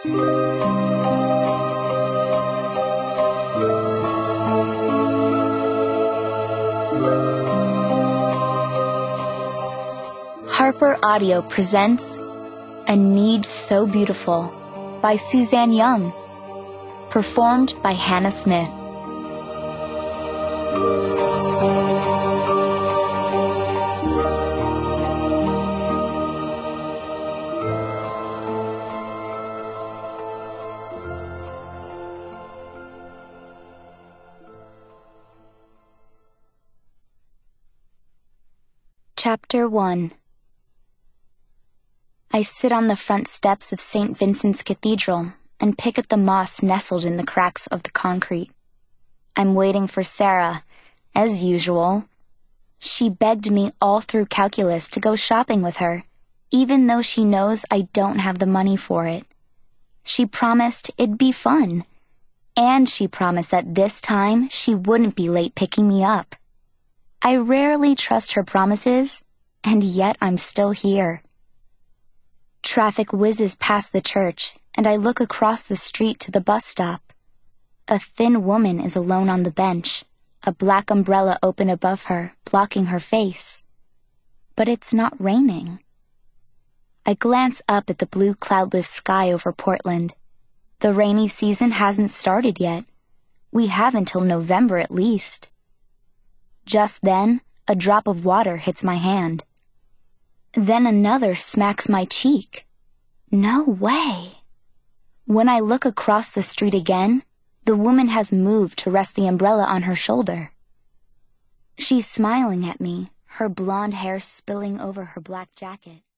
Harper Audio presents A Need So Beautiful by Suzanne Young, performed by Hannah Smith. Chapter 1. I sit on the front steps of St. Vincent's Cathedral and pick at the moss nestled in the cracks of the concrete. I'm waiting for Sarah, as usual. She begged me all through calculus to go shopping with her, even though she knows I don't have the money for it. She promised it'd be fun, and she promised that this time she wouldn't be late picking me up. I rarely trust her promises, and yet I'm still here. Traffic whizzes past the church, and I look across the street to the bus stop. A thin woman is alone on the bench, a black umbrella open above her, blocking her face. But it's not raining. I glance up at the blue cloudless sky over Portland. The rainy season hasn't started yet. We have until November at least. Just then, a drop of water hits my hand. Then another smacks my cheek. No way. When I look across the street again, the woman has moved to rest the umbrella on her shoulder. She's smiling at me, her blonde hair spilling over her black jacket.